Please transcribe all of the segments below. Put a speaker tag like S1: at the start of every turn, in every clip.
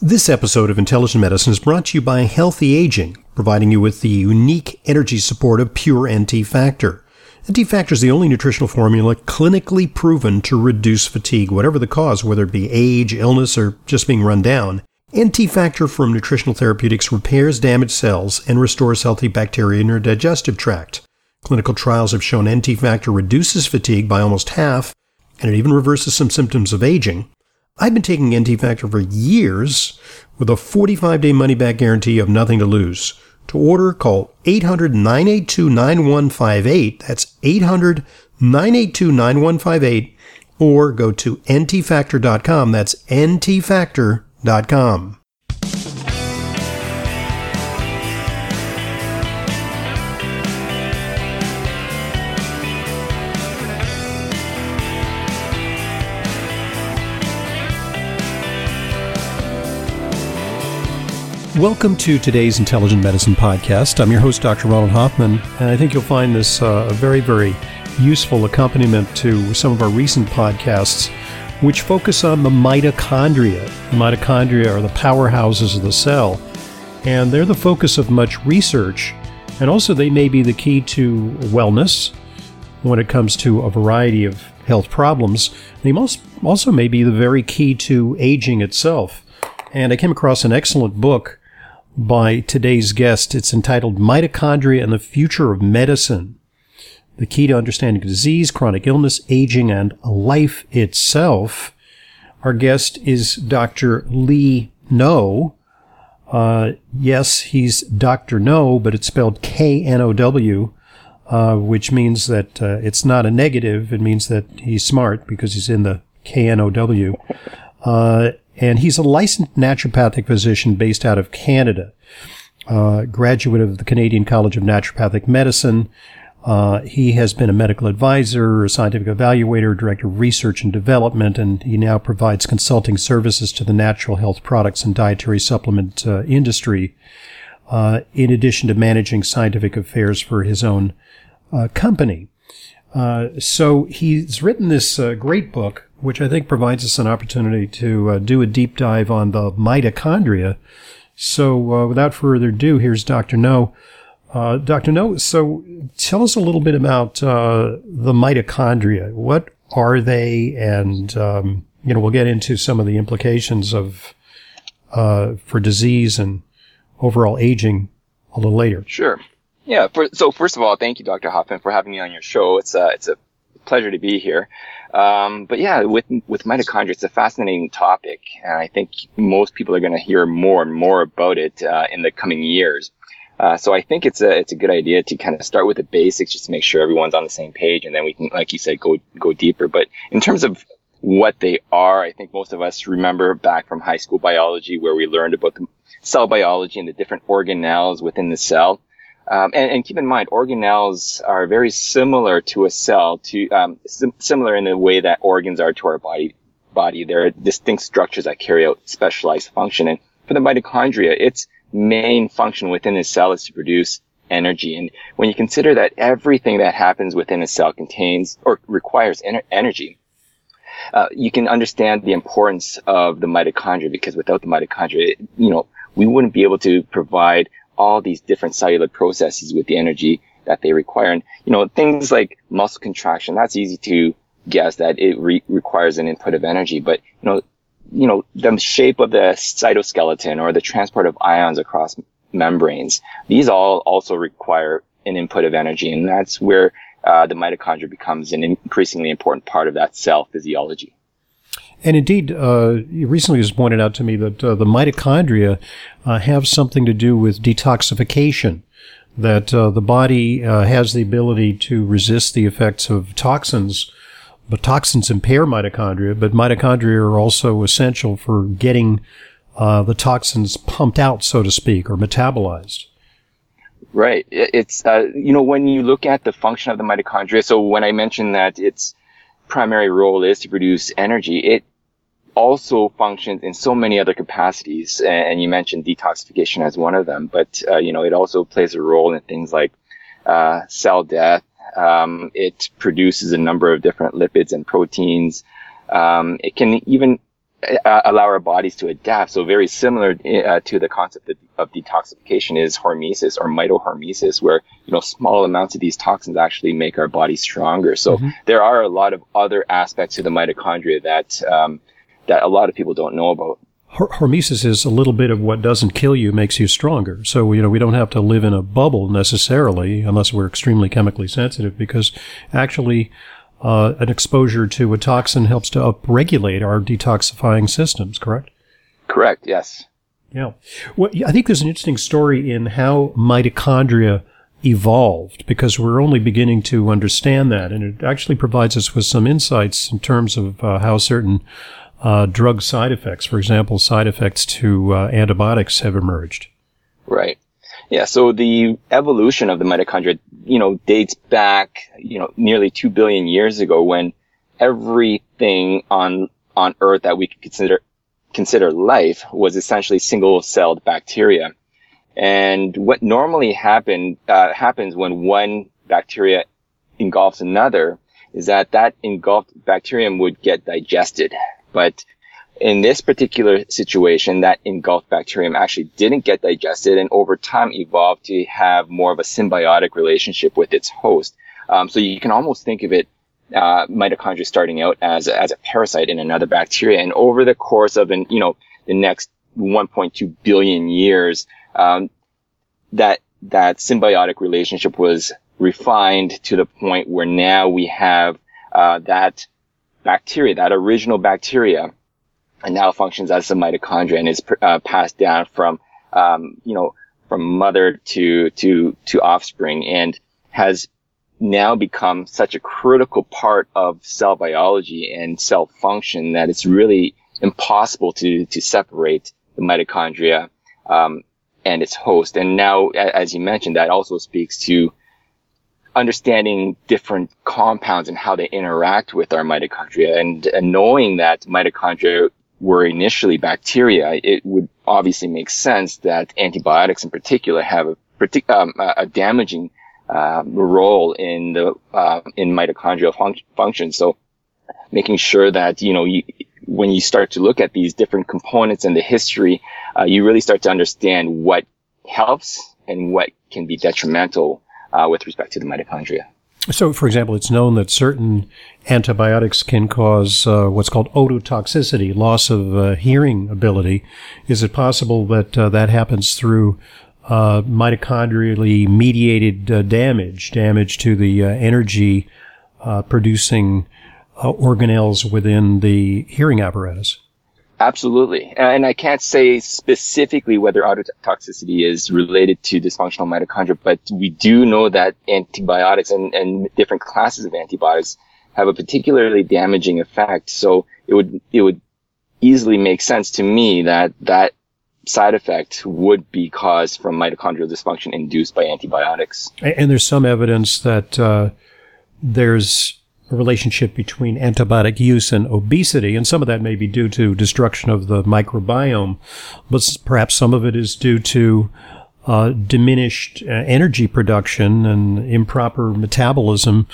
S1: This episode of Intelligent Medicine is brought to you by Healthy Aging, providing you with the unique energy support of Pure NT Factor. NT Factor is the only nutritional formula clinically proven to reduce fatigue, whatever the cause, whether it be age, illness, or just being run down. NT Factor from Nutritional Therapeutics repairs damaged cells and restores healthy bacteria in your digestive tract. Clinical trials have shown NT Factor reduces fatigue by almost half, and it even reverses some symptoms of aging. I've been taking NT Factor for years with a 45-day money-back guarantee of nothing to lose. To order, call 800-982-9158. That's 800-982-9158. Or go to ntfactor.com. That's ntfactor.com. Welcome to today's Intelligent Medicine Podcast. I'm your host, Dr. Ronald Hoffman, and I think you'll find this a very, very useful accompaniment to some of our recent podcasts, which focus on the mitochondria. The mitochondria are the powerhouses of the cell, and they're the focus of much research, and also they may be the key to wellness when it comes to a variety of health problems. They also may be the very key to aging itself. And I came across an excellent book by today's guest. It's entitled Mitochondria and the Future of Medicine: The Key to Understanding Disease, Chronic Illness, Aging, and Life Itself. Our guest is Dr. Lee No. Yes, he's Dr. No, but it's spelled K-N-O-W, which means that it's not a negative. It means that he's smart because he's in the K-N-O-W. And he's a licensed naturopathic physician based out of Canada, graduate of the Canadian College of Naturopathic Medicine. He has been a medical advisor, a scientific evaluator, director of research and development, and he now provides consulting services to the natural health products and dietary supplement industry, in addition to managing scientific affairs for his own company. So he's written this great book, which I think provides us an opportunity to do a deep dive on the mitochondria. So without further ado, here's Dr. No. Dr. No, so tell us a little bit about the mitochondria. What are they? And, we'll get into some of the implications of for disease and overall aging a little later.
S2: Sure. Yeah. So first of all, thank you, Dr. Hoffman, for having me on your show. It's a pleasure to be here. But yeah, with mitochondria, it's a fascinating topic, and I think most people are going to hear more and more about it in the coming years. So I think it's a good idea to kind of start with the basics, just to make sure everyone's on the same page, and then we can, like you said, go deeper. But in terms of what they are, I think most of us remember back from high school biology, where we learned about the cell biology and the different organelles within the cell. And keep in mind, organelles are very similar to a cell, similar in the way that organs are to our body. They're distinct structures that carry out specialized function. And for the mitochondria, its main function within the cell is to produce energy. And when you consider that everything that happens within a cell contains or requires energy, you can understand the importance of the mitochondria, because without the mitochondria, we wouldn't be able to provide all these different cellular processes with the energy that they require. And, things like muscle contraction, that's easy to guess that it requires an input of energy. But, the shape of the cytoskeleton or the transport of ions across membranes, these all also require an input of energy. And that's where the mitochondria becomes an increasingly important part of that cell physiology.
S1: And indeed, you recently just pointed out to me that the mitochondria have something to do with detoxification, that the body has the ability to resist the effects of toxins, but toxins impair mitochondria, but mitochondria are also essential for getting the toxins pumped out, so to speak, or metabolized.
S2: Right. It's, when you look at the function of the mitochondria, so when I mentioned that its primary role is to produce energy, it also functions in so many other capacities, and you mentioned detoxification as one of them, but it also plays a role in things like cell death. It produces a number of different lipids and proteins. It can even allow our bodies to adapt. So very similar to the concept of detoxification is hormesis or mitohormesis, where small amounts of these toxins actually make our bodies stronger. So there are a lot of other aspects to the mitochondria that a lot of people don't know about.
S1: Hormesis is a little bit of what doesn't kill you makes you stronger. So, we don't have to live in a bubble necessarily unless we're extremely chemically sensitive, because actually an exposure to a toxin helps to upregulate our detoxifying systems, correct?
S2: Correct, yes.
S1: Yeah. Well, I think there's an interesting story in how mitochondria evolved, because we're only beginning to understand that. And it actually provides us with some insights in terms of how certain drug side effects, for example, side effects to antibiotics have emerged.
S2: Right. Yeah. So the evolution of the mitochondria, dates back, nearly 2 billion years ago, when everything on Earth that we could consider life was essentially single-celled bacteria. And what normally happens when one bacteria engulfs another is that engulfed bacterium would get digested. But in this particular situation, that engulfed bacterium actually didn't get digested, and over time evolved to have more of a symbiotic relationship with its host. So you can almost think of it, mitochondria starting out as a parasite in another bacteria, and over the course of the next 1.2 billion years, that symbiotic relationship was refined to the point where now we have that bacteria, that original bacteria, and now functions as a mitochondria and is passed down from mother to offspring, and has now become such a critical part of cell biology and cell function that it's really impossible to separate the mitochondria and its host. And now, as you mentioned, that also speaks to understanding different compounds and how they interact with our mitochondria, and knowing that mitochondria were initially bacteria, it would obviously make sense that antibiotics in particular have a damaging role in mitochondrial function. So making sure that, when you start to look at these different components in the history, you really start to understand what helps and what can be detrimental with respect to the mitochondria.
S1: So, for example, it's known that certain antibiotics can cause what's called ototoxicity, loss of hearing ability. Is it possible that that happens through mitochondrially mediated damage to the energy producing organelles within the hearing apparatus?
S2: Absolutely. And I can't say specifically whether ototoxicity is related to dysfunctional mitochondria, but we do know that antibiotics and different classes of antibiotics have a particularly damaging effect. So it would easily make sense to me that side effect would be caused from mitochondrial dysfunction induced by antibiotics.
S1: And there's some evidence that there's a relationship between antibiotic use and obesity, and some of that may be due to destruction of the microbiome, but perhaps some of it is due to diminished energy production and improper metabolism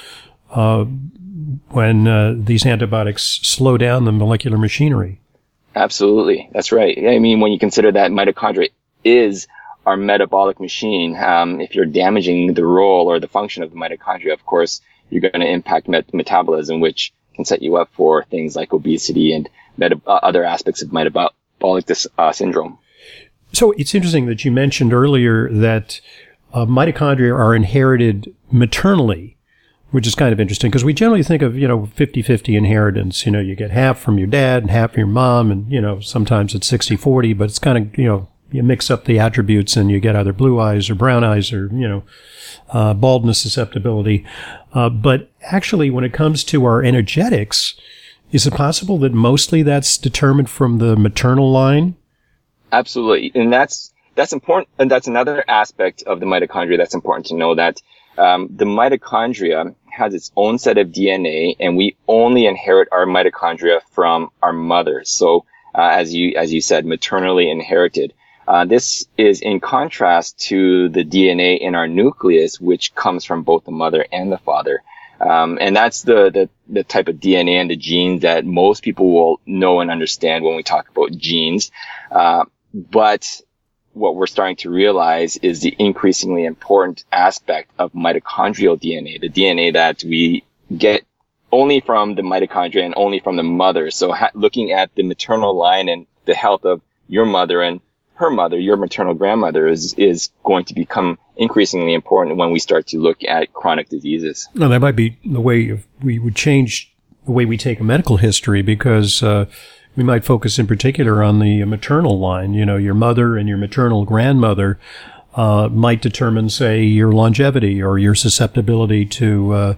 S1: when these antibiotics slow down the molecular machinery.
S2: Absolutely. That's right. I mean, when you consider that mitochondria is our metabolic machine, if you're damaging the role or the function of the mitochondria, of course, you're going to impact metabolism, which can set you up for things like obesity and other aspects of metabolic syndrome.
S1: So it's interesting that you mentioned earlier that mitochondria are inherited maternally, which is kind of interesting because we generally think of, 50-50 inheritance. You get half from your dad and half from your mom, and, sometimes it's 60-40, but it's kind of, you mix up the attributes and you get either blue eyes or brown eyes or, baldness susceptibility. But actually, when it comes to our energetics, is it possible that mostly that's determined from the maternal line?
S2: Absolutely. And that's important. And that's another aspect of the mitochondria that's important to know, that the mitochondria has its own set of DNA, and we only inherit our mitochondria from our mother. So, as you said, maternally inherited. This is in contrast to the DNA in our nucleus, which comes from both the mother and the father. And that's the type of DNA and the genes that most people will know and understand when we talk about genes. But what we're starting to realize is the increasingly important aspect of mitochondrial DNA, the DNA that we get only from the mitochondria and only from the mother. So looking at the maternal line and the health of your mother and her mother, your maternal grandmother, is going to become increasingly important when we start to look at chronic diseases.
S1: Now, that might be the way we would change the way we take a medical history, because we might focus in particular on the maternal line. You know, your mother and your maternal grandmother might determine, say, your longevity or your susceptibility to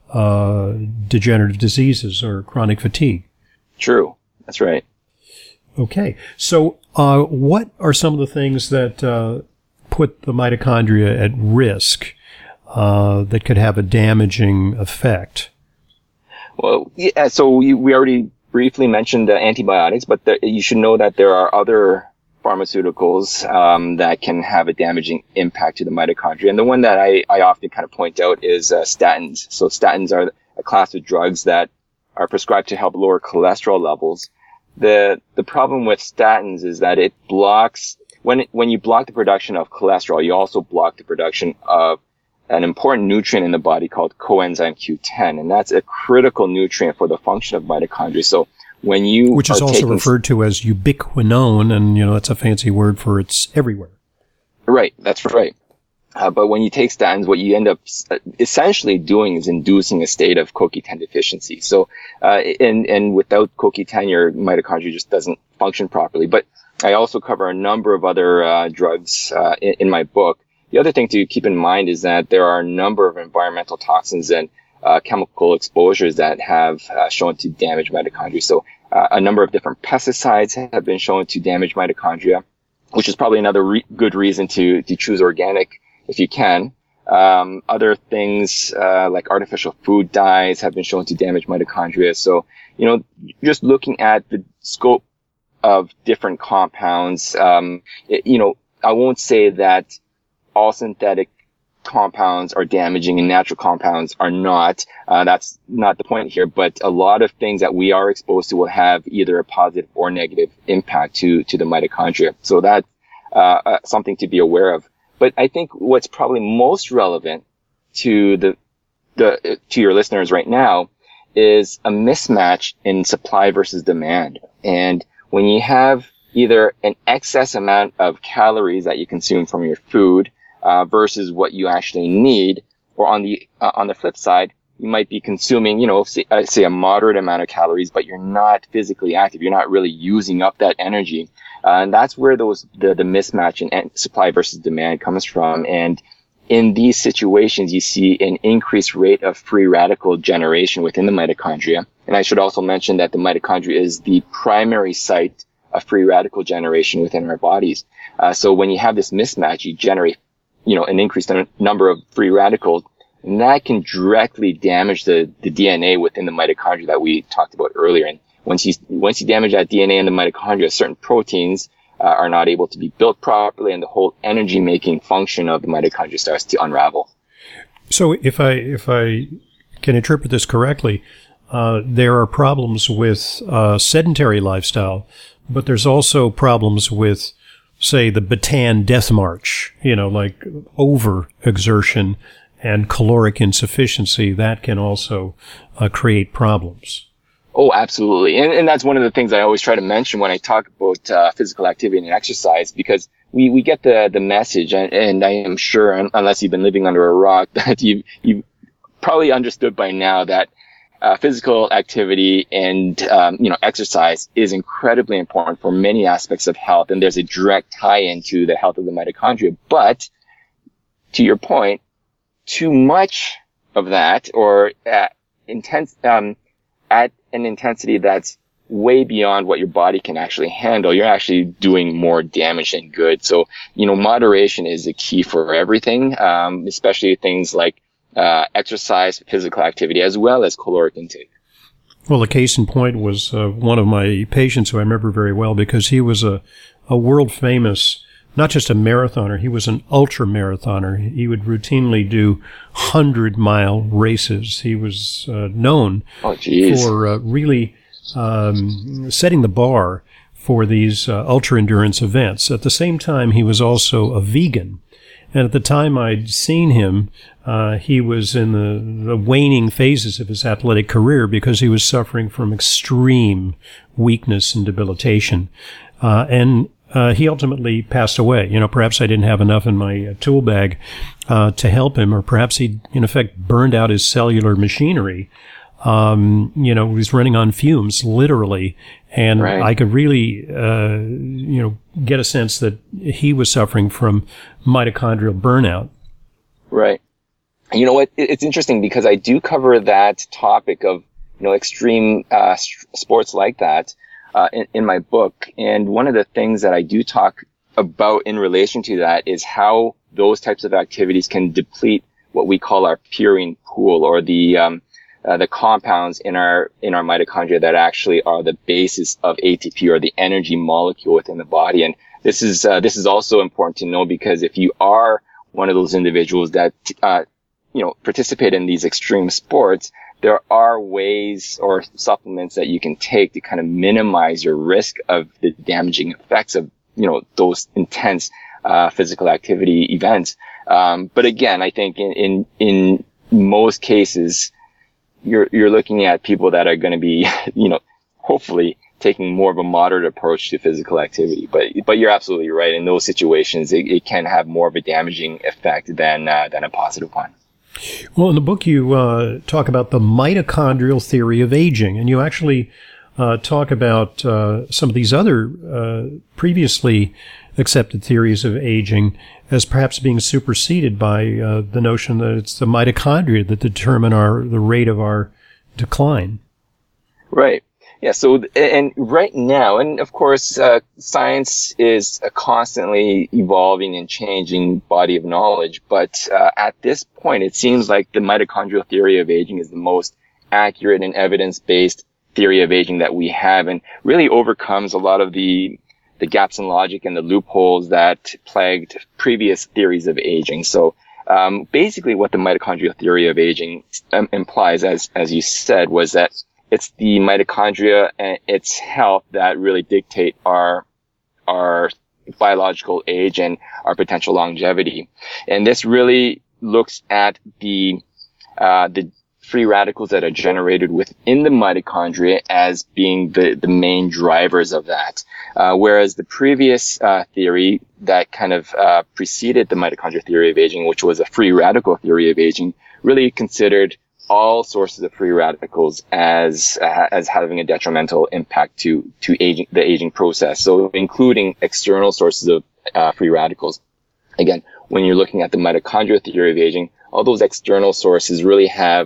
S1: degenerative diseases or chronic fatigue.
S2: True. That's right.
S1: Okay. So what are some of the things that put the mitochondria at risk that could have a damaging effect?
S2: Well, yeah, so we already briefly mentioned the antibiotics, but you should know that there are other pharmaceuticals that can have a damaging impact to the mitochondria. And the one that I often kind of point out is statins. So statins are a class of drugs that are prescribed to help lower cholesterol levels. The problem with statins is that it blocks, when you block the production of cholesterol, you also block the production of an important nutrient in the body called coenzyme Q10, and that's a critical nutrient for the function of mitochondria. So when you
S1: which is also referred to as ubiquinone, and that's a fancy word for it's everywhere. Right,
S2: that's right. But when you take statins, what you end up essentially doing is inducing a state of CoQ10 deficiency. So, and without CoQ10, your mitochondria just doesn't function properly. But I also cover a number of other drugs in my book. The other thing to keep in mind is that there are a number of environmental toxins and chemical exposures that have shown to damage mitochondria. So a number of different pesticides have been shown to damage mitochondria, which is probably another good reason to choose organic if you can. Other things like artificial food dyes have been shown to damage mitochondria. So, just looking at the scope of different compounds, I won't say that all synthetic compounds are damaging and natural compounds are not. That's not the point here, but a lot of things that we are exposed to will have either a positive or negative impact to the mitochondria. So that's something to be aware of. But I think what's probably most relevant to to your listeners right now is a mismatch in supply versus demand. And when you have either an excess amount of calories that you consume from your food versus what you actually need, or on the flip side, you might be consuming, say a moderate amount of calories, but you're not physically active. You're not really using up that energy. And that's where the mismatch in supply versus demand comes from. And in these situations, you see an increased rate of free radical generation within the mitochondria. And I should also mention that the mitochondria is the primary site of free radical generation within our bodies. So when you have this mismatch, you generate, an increased number of free radicals, and that can directly damage the DNA within the mitochondria that we talked about earlier. And once you damage that DNA in the mitochondria, certain proteins are not able to be built properly, and the whole energy-making function of the mitochondria starts to unravel.
S1: So if I can interpret this correctly, there are problems with sedentary lifestyle, but there's also problems with, say, the Bataan Death March, like overexertion and caloric insufficiency. That can also create problems.
S2: Oh, absolutely. And that's one of the things I always try to mention when I talk about physical activity and exercise, because we get the message, and I am sure, unless you've been living under a rock, that you've probably understood by now that physical activity and exercise is incredibly important for many aspects of health, and there's a direct tie-in to the health of the mitochondria. But to your point, too much of that, or at an intensity that's way beyond what your body can actually handle, you're actually doing more damage than good. So, moderation is the key for everything, especially things like exercise, physical activity, as well as caloric intake.
S1: Well, a case in point was one of my patients who I remember very well, because he was a world-famous not just a marathoner, he was an ultra marathoner. He would routinely do 100-mile races. He was known for really setting the bar for these ultra endurance events. At the same time, he was also a vegan. And at the time I'd seen him, he was in the waning phases of his athletic career because he was suffering from extreme weakness and debilitation. And he ultimately passed away. Perhaps I didn't have enough in my tool bag to help him, or perhaps he, in effect, burned out his cellular machinery. He was running on fumes, literally. And I could really, get a sense that he was suffering from mitochondrial burnout.
S2: Right. You know what? It's interesting because I do cover that topic of, extreme sports like that in my book. And one of the things that I do talk about in relation to that is how those types of activities can deplete what we call our purine pool, or the compounds in our mitochondria that actually are the basis of ATP, or the energy molecule within the body. And this is also important to know, because if you are one of those individuals that participate in these extreme sports, there are ways or supplements that you can take to kind of minimize your risk of the damaging effects of those intense physical activity events. But again, I think in most cases, you're looking at people that are going to be, hopefully taking more of a moderate approach to physical activity. But you're absolutely right. In those situations, it can have more of a damaging effect than a positive one.
S1: Well, in the book, you talk about the mitochondrial theory of aging, and you actually talk about some of these other previously accepted theories of aging as perhaps being superseded by the notion that it's the mitochondria that determine the rate of our decline. Right.
S2: Yeah. So, and right now, and of course, science is a constantly evolving and changing body of knowledge. But at this point, it seems like the mitochondrial theory of aging is the most accurate and evidence-based theory of aging that we have, and really overcomes a lot of the gaps in logic and the loopholes that plagued previous theories of aging. So basically what the mitochondrial theory of aging implies, as you said, was that it's the mitochondria and its health that really dictate our biological age and our potential longevity. And this really looks at the free radicals that are generated within the mitochondria as being the main drivers of that. Whereas the previous theory that kind of preceded the mitochondrial theory of aging, which was a free radical theory of aging, really considered all sources of free radicals as having a detrimental impact to aging, the aging process. So including external sources of free radicals. Again, when you're looking at the mitochondrial theory of aging, all those external sources really have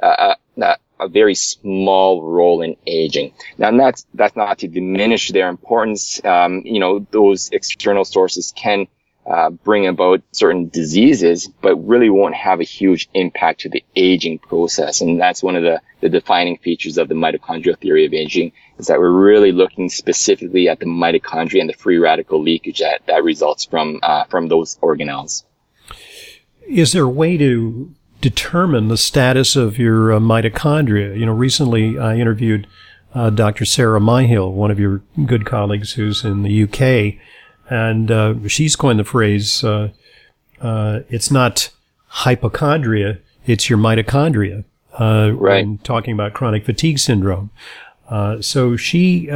S2: a very small role in aging. Now, that's not to diminish their importance. Those external sources can bring about certain diseases, but really won't have a huge impact to the aging process. And that's one of the defining features of the mitochondrial theory of aging, is that we're really looking specifically at the mitochondria and the free radical leakage that results from those organelles.
S1: Is there a way to determine the status of your mitochondria? Recently I interviewed Dr. Sarah Myhill, one of your good colleagues who's in the UK, and she's coined the phrase, it's not hypochondria, it's your mitochondria, when talking about chronic fatigue syndrome. So she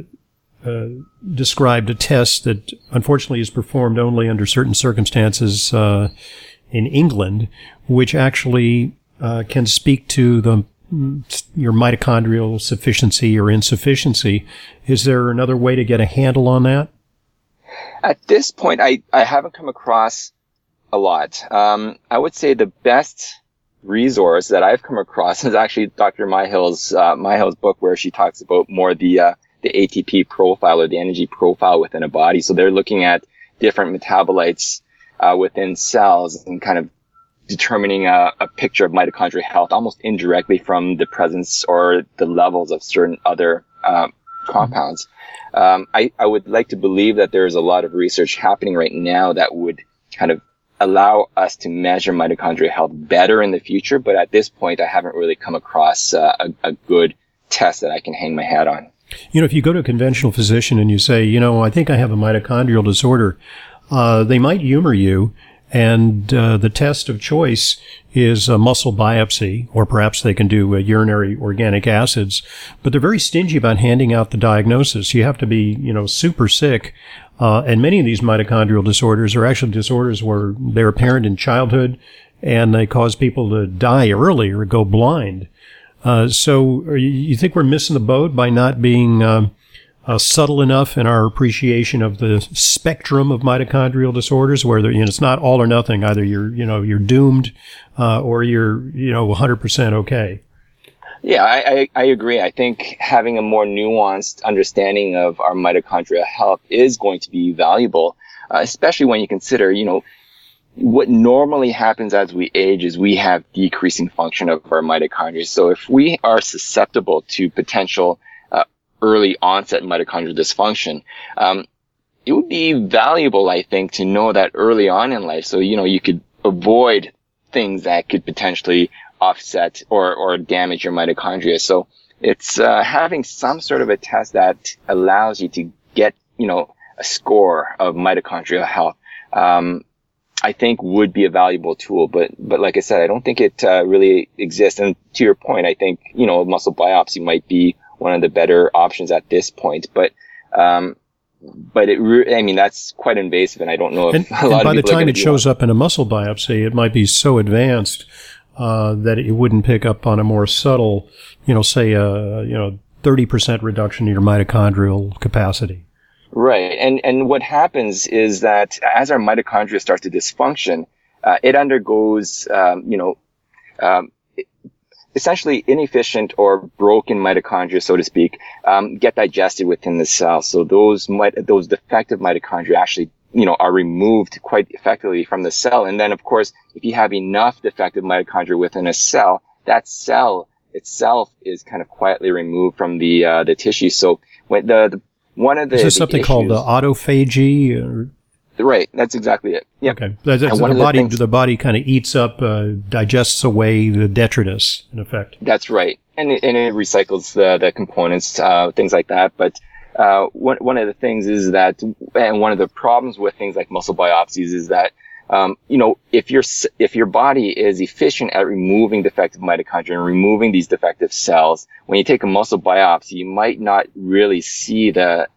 S1: described a test that unfortunately is performed only under certain circumstances in England, which actually can speak to your mitochondrial sufficiency or insufficiency. Is there another way to get a handle on that?
S2: At this point, I haven't come across a lot. I would say the best resource that I've come across is actually Dr. Myhill's book, where she talks about more the ATP profile, or the energy profile within a body. So they're looking at different metabolites within cells and kind of determining a picture of mitochondrial health almost indirectly from the presence or the levels of certain other compounds. I would like to believe that there is a lot of research happening right now that would kind of allow us to measure mitochondrial health better in the future. But at this point, I haven't really come across a good test that I can hang my hat on.
S1: If you go to a conventional physician and you say, I think I have a mitochondrial disorder, they might humor you. And the test of choice is a muscle biopsy, or perhaps they can do urinary organic acids. But they're very stingy about handing out the diagnosis. You have to be, super sick. And many of these mitochondrial disorders are actually disorders where they're apparent in childhood, and they cause people to die early or go blind. So you think we're missing the boat by not being subtle enough in our appreciation of the spectrum of mitochondrial disorders, where it's not all or nothing. Either you're doomed, or you're 100% okay.
S2: Yeah, I agree. I think having a more nuanced understanding of our mitochondrial health is going to be valuable, especially when you consider, what normally happens as we age is we have decreasing function of our mitochondria. So if we are susceptible to potential early onset mitochondrial dysfunction, it would be valuable, I think, to know that early on in life. So, you could avoid things that could potentially offset or damage your mitochondria. So it's having some sort of a test that allows you to get, a score of mitochondrial health, I think would be a valuable tool. But like I said, I don't think it really exists. And to your point, I think, muscle biopsy might be one of the better options at this point. But that's quite invasive, and I don't know if a lot of people. And
S1: by the time it shows up in a muscle biopsy, it might be so advanced that it wouldn't pick up on a more subtle, say 30% reduction in your mitochondrial capacity.
S2: Right, and what happens is that as our mitochondria start to dysfunction, it undergoes, essentially inefficient or broken mitochondria, so to speak, get digested within the cell. So those defective mitochondria actually, are removed quite effectively from the cell. And then, of course, if you have enough defective mitochondria within a cell, that cell itself is kind of quietly removed from the tissue. So when is
S1: this something called autophagy?
S2: Right, that's exactly it. Yep.
S1: Okay, the body kind of eats up, digests away the detritus, in effect.
S2: That's right, and it recycles the components, things like that. But one of the things is that, and one of the problems with things like muscle biopsies is that, if your body is efficient at removing defective mitochondria and removing these defective cells, when you take a muscle biopsy, you might not really see the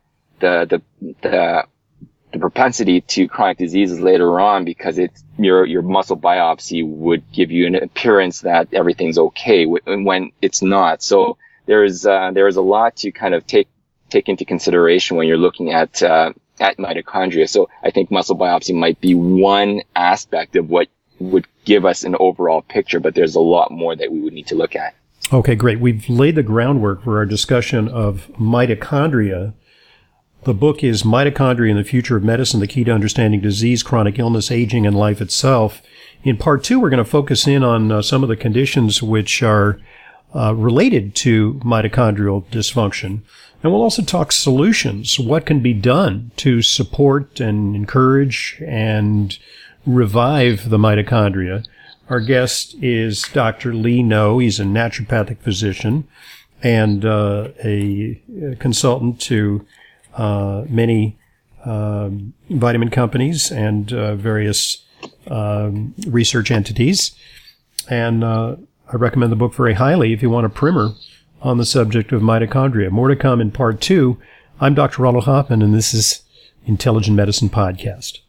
S2: propensity to chronic diseases later on, because your muscle biopsy would give you an appearance that everything's okay when it's not. So there is a lot to kind of take into consideration when you're looking at mitochondria. So I think muscle biopsy might be one aspect of what would give us an overall picture, but there's a lot more that we would need to look at.
S1: Okay, great. We've laid the groundwork for our discussion of mitochondria. The book is Mitochondria and the Future of Medicine, The Key to Understanding Disease, Chronic Illness, Aging, and Life Itself. In part 2, we're going to focus in on some of the conditions which are related to mitochondrial dysfunction. And we'll also talk solutions. What can be done to support and encourage and revive the mitochondria? Our guest is Dr. Lee No. He's a naturopathic physician and a consultant to many vitamin companies and various research entities. And I recommend the book very highly if you want a primer on the subject of mitochondria. More to come in part 2. I'm Dr. Ronald Hoffman, and this is Intelligent Medicine Podcast.